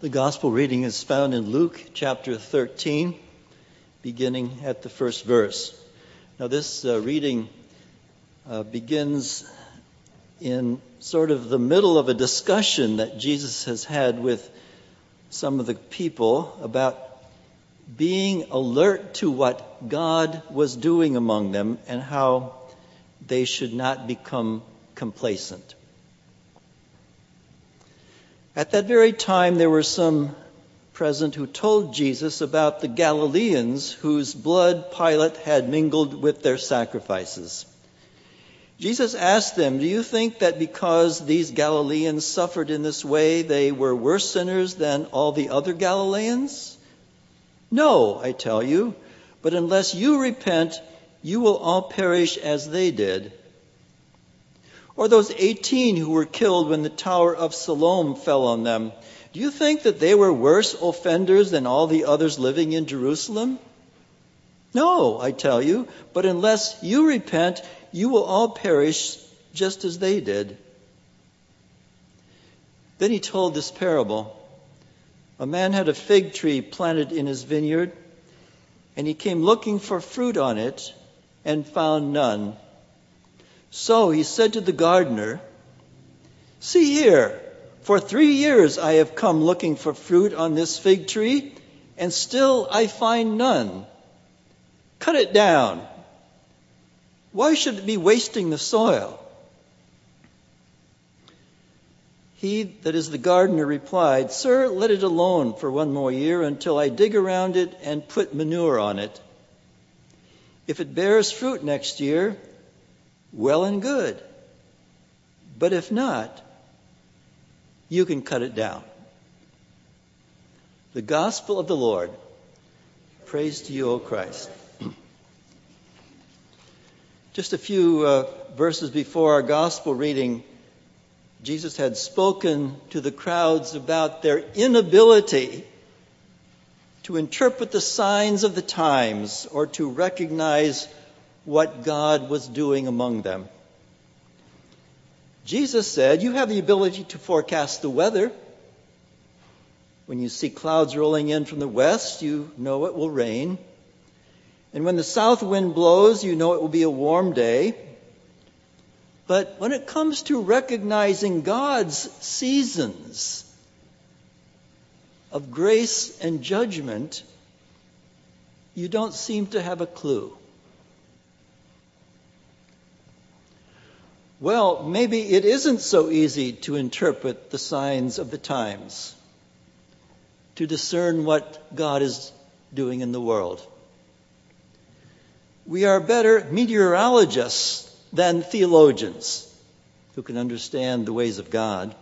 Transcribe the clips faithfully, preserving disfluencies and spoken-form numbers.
The gospel reading is found in Luke chapter thirteen, beginning at the first verse. Now this uh, reading uh, begins in sort of the middle of a discussion that Jesus has had with some of the people about being alert to what God was doing among them and how they should not become complacent. At that very time, there were some present who told Jesus about the Galileans whose blood Pilate had mingled with their sacrifices. Jesus asked them, "Do you think that because these Galileans suffered in this way, they were worse sinners than all the other Galileans? No, I tell you, but unless you repent, you will all perish as they did. Or those eighteen who were killed when the Tower of Siloam fell on them, do you think that they were worse offenders than all the others living in Jerusalem? No, I tell you, but unless you repent, you will all perish just as they did." Then he told this parable. A man had a fig tree planted in his vineyard, and he came looking for fruit on it and found none. So he said to the gardener, "See here, for three years I have come looking for fruit on this fig tree, and still I find none. Cut it down. Why should it be wasting the soil?" He, that is the gardener, replied, "Sir, let it alone for one more year until I dig around it and put manure on it. If it bears fruit next year, well and good. But if not, you can cut it down." The gospel of the Lord. Praise to you, O Christ. Just a few uh, verses before our gospel reading, Jesus had spoken to the crowds about their inability to interpret the signs of the times or to recognize what God was doing among them. Jesus said, "You have the ability to forecast the weather. When you see clouds rolling in from the west, you know it will rain. And when the south wind blows, you know it will be a warm day. But when it comes to recognizing God's seasons of grace and judgment, you don't seem to have a clue." Well, maybe it isn't so easy to interpret the signs of the times, to discern what God is doing in the world. We are better meteorologists than theologians who can understand the ways of God.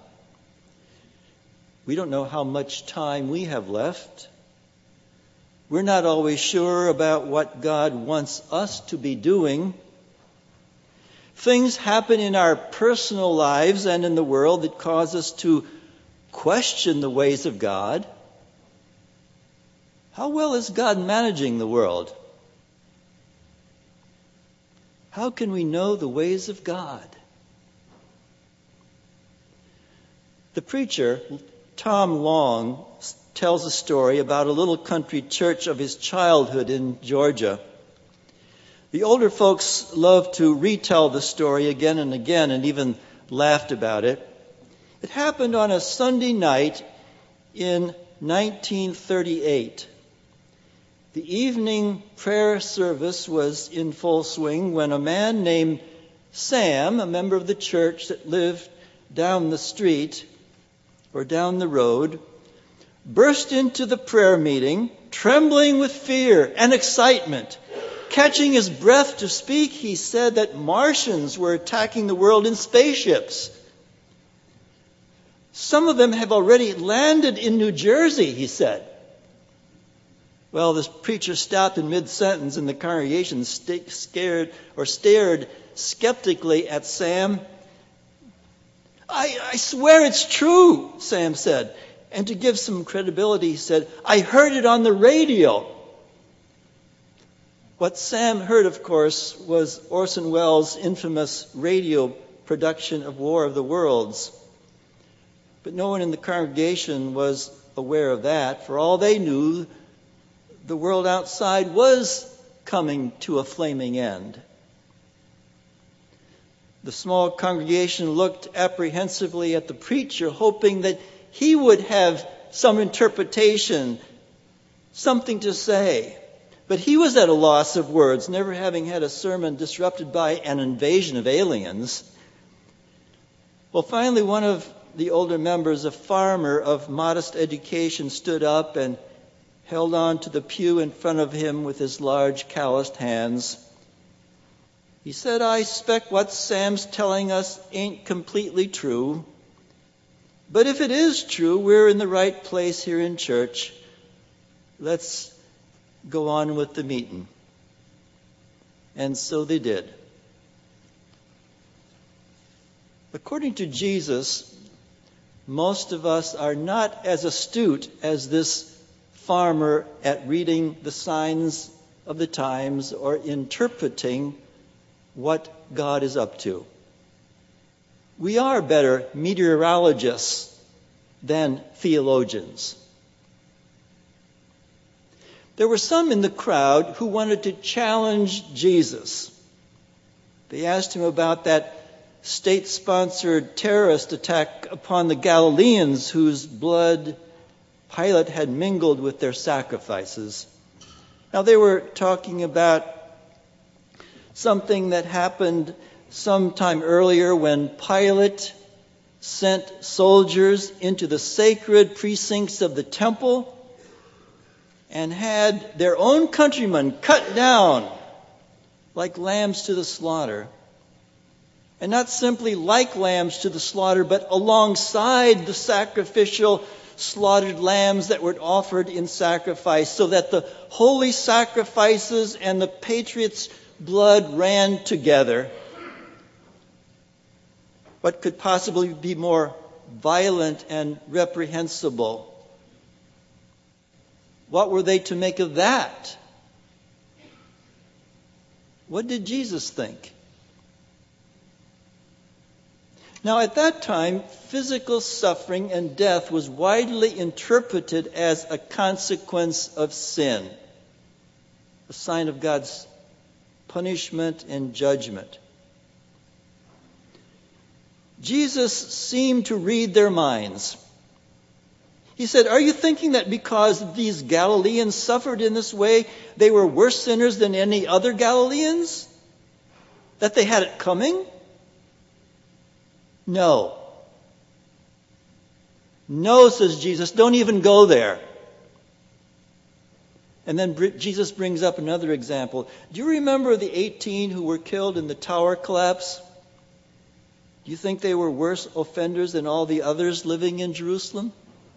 We don't know how much time we have left. We're not always sure about what God wants us to be doing. Things happen in our personal lives and in the world that cause us to question the ways of God. How well is God managing the world? How can we know the ways of God? The preacher, Tom Long, tells a story about a little country church of his childhood in Georgia. The older folks love to retell the story again and again and even laughed about it. It happened on a Sunday night in nineteen thirty-eight. The evening prayer service was in full swing when a man named Sam, a member of the church that lived down the street or down the road, burst into the prayer meeting, trembling with fear and excitement. Catching his breath to speak, he said that Martians were attacking the world in spaceships. "Some of them have already landed in New Jersey," he said. Well, this preacher stopped in mid-sentence and the congregation st- scared or stared skeptically at Sam. I, I swear it's true, Sam said. And to give some credibility, he said, "I heard it on the radio." What Sam heard, of course, was Orson Welles' infamous radio production of War of the Worlds. But no one in the congregation was aware of that. For all they knew, the world outside was coming to a flaming end. The small congregation looked apprehensively at the preacher, hoping that he would have some interpretation, something to say. But he was at a loss of words, never having had a sermon disrupted by an invasion of aliens. Well, finally, one of the older members, a farmer of modest education, stood up and held on to the pew in front of him with his large calloused hands. He said, "I suspect what Sam's telling us ain't completely true. But if it is true, we're in the right place here in church. Let's go on with the meeting." And so they did. According to Jesus, most of us are not as astute as this farmer at reading the signs of the times or interpreting what God is up to. We are better meteorologists than theologians. There were some in the crowd who wanted to challenge Jesus. They asked him about that state-sponsored terrorist attack upon the Galileans whose blood Pilate had mingled with their sacrifices. Now, they were talking about something that happened sometime earlier when Pilate sent soldiers into the sacred precincts of the temple and had their own countrymen cut down like lambs to the slaughter. And not simply like lambs to the slaughter, but alongside the sacrificial slaughtered lambs that were offered in sacrifice, so that the holy sacrifices and the patriots' blood ran together. What could possibly be more violent and reprehensible? What were they to make of that? What did Jesus think? Now, at that time, physical suffering and death was widely interpreted as a consequence of sin, a sign of God's punishment and judgment. Jesus seemed to read their minds. He said, "Are you thinking that because these Galileans suffered in this way, they were worse sinners than any other Galileans? That they had it coming? No. No, says Jesus, don't even go there." And then Jesus brings up another example. Do you remember the eighteen who were killed in the tower collapse? Do you think they were worse offenders than all the others living in Jerusalem?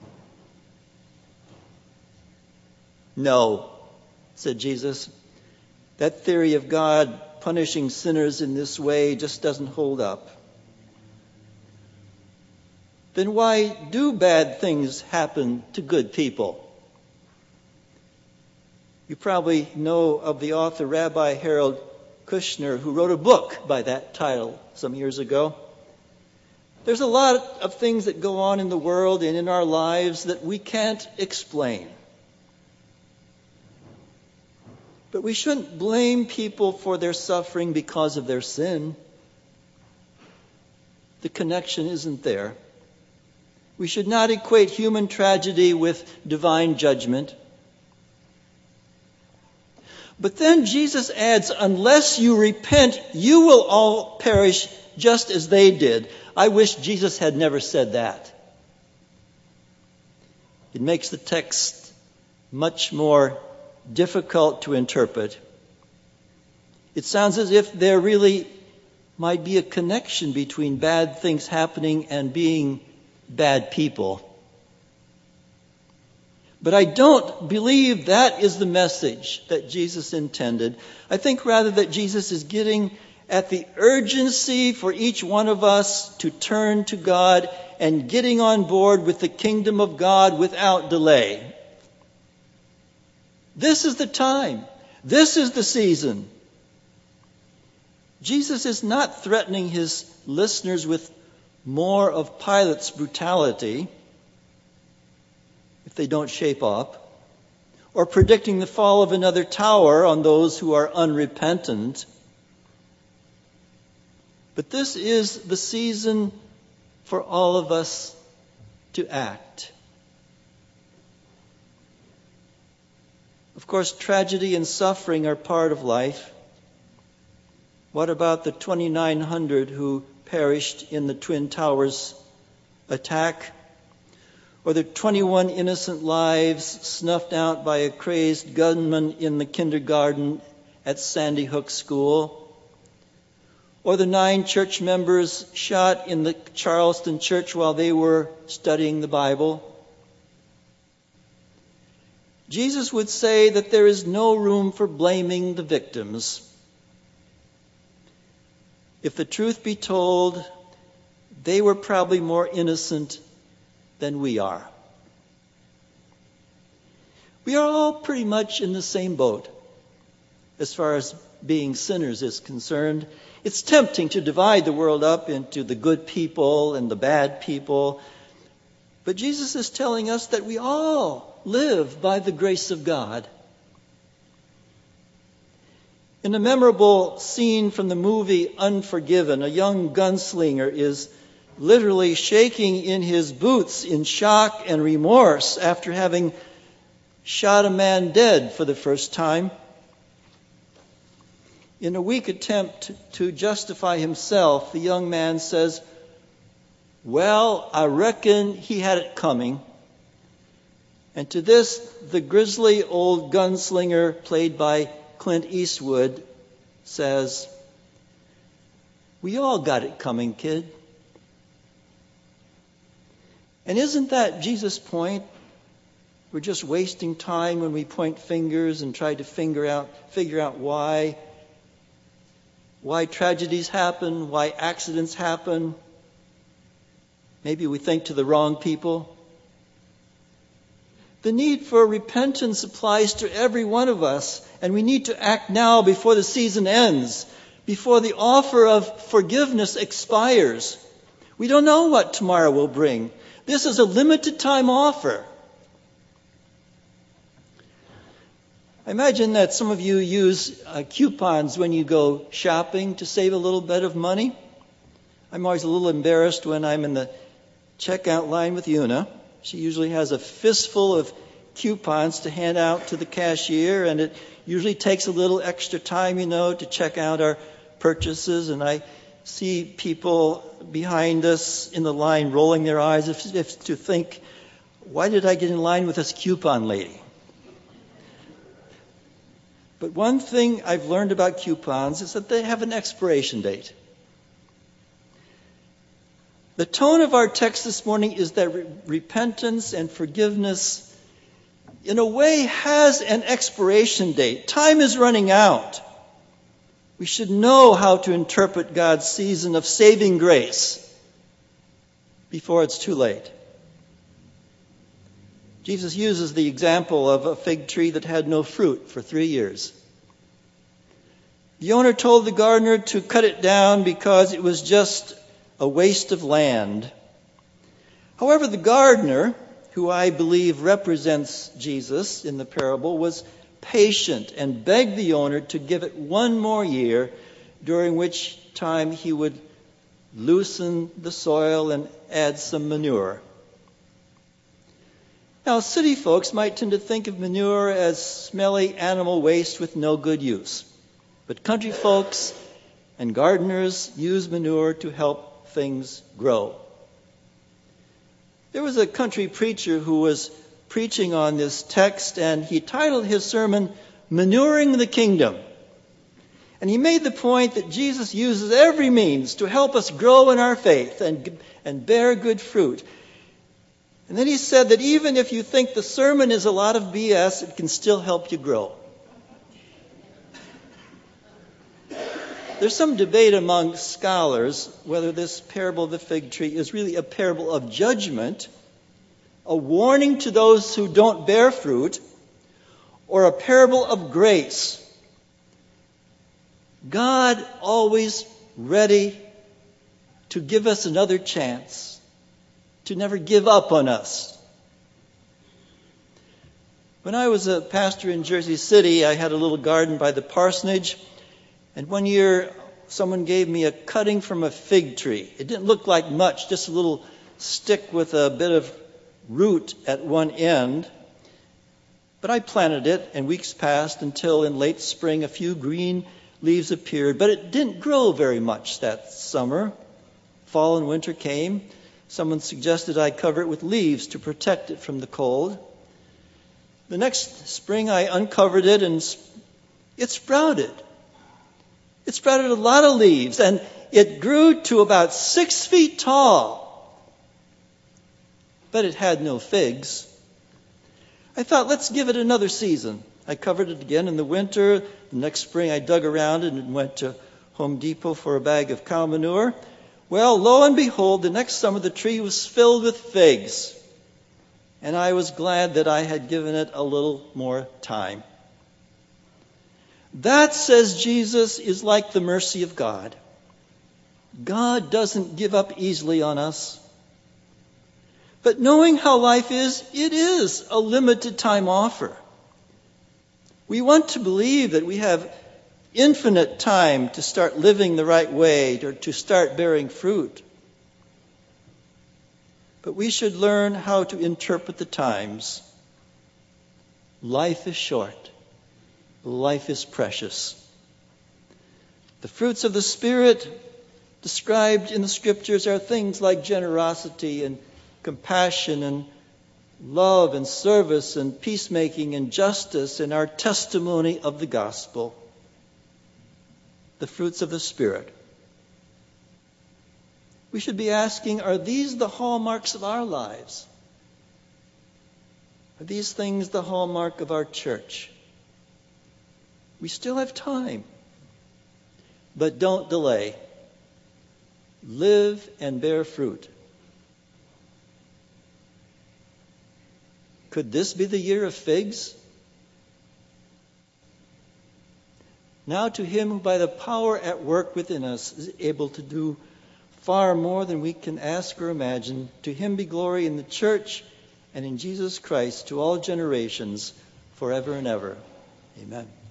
No, said Jesus. That theory of God punishing sinners in this way just doesn't hold up. Then why do bad things happen to good people? You probably know of the author Rabbi Harold Kushner, who wrote a book by that title some years ago. There's a lot of things that go on in the world and in our lives that we can't explain. But we shouldn't blame people for their suffering because of their sin. The connection isn't there. We should not equate human tragedy with divine judgment. But then Jesus adds, unless you repent, you will all perish just as they did. I wish Jesus had never said that. It makes the text much more difficult to interpret. It sounds as if there really might be a connection between bad things happening and being bad people. But I don't believe that is the message that Jesus intended. I think rather that Jesus is getting at the urgency for each one of us to turn to God and getting on board with the kingdom of God without delay. This is the time. This is the season. Jesus is not threatening his listeners with more of Pilate's brutality if they don't shape up, or predicting the fall of another tower on those who are unrepentant. But this is the season for all of us to act. Of course, tragedy and suffering are part of life. What about the twenty-nine hundred who perished in the Twin Towers attack? Or the twenty-one innocent lives snuffed out by a crazed gunman in the kindergarten at Sandy Hook School? Or the nine church members shot in the Charleston church while they were studying the Bible? Jesus would say that there is no room for blaming the victims. If the truth be told, they were probably more innocent than we are. We are all pretty much in the same boat as far as being sinners is concerned. It's tempting to divide the world up into the good people and the bad people. But Jesus is telling us that we all live by the grace of God. In a memorable scene from the movie Unforgiven, a young gunslinger is literally shaking in his boots in shock and remorse after having shot a man dead for the first time. In a weak attempt to justify himself, the young man says, "Well, I reckon he had it coming." And to this, the grisly old gunslinger, played by Clint Eastwood, says, "We all got it coming, kid." And isn't that Jesus' point? We're just wasting time when we point fingers and try to figure out, figure out why, why tragedies happen, why accidents happen. Maybe we think to the wrong people. The need for repentance applies to every one of us, and we need to act now before the season ends, before the offer of forgiveness expires. We don't know what tomorrow will bring. This is a limited time offer. I imagine that some of you use uh, coupons when you go shopping to save a little bit of money. I'm always a little embarrassed when I'm in the checkout line with Una. She usually has a fistful of coupons to hand out to the cashier, and it usually takes a little extra time, you know, to check out our purchases. And I see people behind us in the line rolling their eyes as if to think, why did I get in line with this coupon lady? But one thing I've learned about coupons is that they have an expiration date. The tone of our text this morning is that re- repentance and forgiveness, in a way, has an expiration date. Time is running out. We should know how to interpret God's season of saving grace before it's too late. Jesus uses the example of a fig tree that had no fruit for three years. The owner told the gardener to cut it down because it was just a waste of land. However, the gardener, who I believe represents Jesus in the parable, was patient and begged the owner to give it one more year, during which time he would loosen the soil and add some manure. Now, city folks might tend to think of manure as smelly animal waste with no good use. But country folks and gardeners use manure to help things grow. There was a country preacher who was preaching on this text, and he titled his sermon, "Manuring the Kingdom." And he made the point that Jesus uses every means to help us grow in our faith and, and bear good fruit. And then he said that even if you think the sermon is a lot of B S, it can still help you grow. There's some debate among scholars whether this parable of the fig tree is really a parable of judgment, a warning to those who don't bear fruit, or a parable of grace. God always ready to give us another chance, to never give up on us. When I was a pastor in Jersey City, I had a little garden by the parsonage, and one year someone gave me a cutting from a fig tree. It didn't look like much, just a little stick with a bit of root at one end. But I planted it, and weeks passed until in late spring a few green leaves appeared. But it didn't grow very much that summer. Fall and winter came. Someone suggested I cover it with leaves to protect it from the cold. The next spring I uncovered it, and it sprouted. It sprouted a lot of leaves, and it grew to about six feet tall. But it had no figs. I thought, let's give it another season. I covered it again in the winter. The next spring I dug around it and went to Home Depot for a bag of cow manure. Well, lo and behold, the next summer the tree was filled with figs. And I was glad that I had given it a little more time. That, says Jesus, is like the mercy of God. God doesn't give up easily on us. But knowing how life is, it is a limited time offer. We want to believe that we have infinite time to start living the right way or to start bearing fruit. But we should learn how to interpret the times. Life is short. Life is precious. The fruits of the Spirit described in the Scriptures are things like generosity and compassion and love and service and peacemaking and justice and our testimony of the gospel. The fruits of the Spirit. We should be asking, are these the hallmarks of our lives? Are these things the hallmark of our church? We still have time. But don't delay. Live and bear fruit. Could this be the year of figs? Now to him who by the power at work within us is able to do far more than we can ask or imagine, to him be glory in the church and in Jesus Christ to all generations, forever and ever. Amen.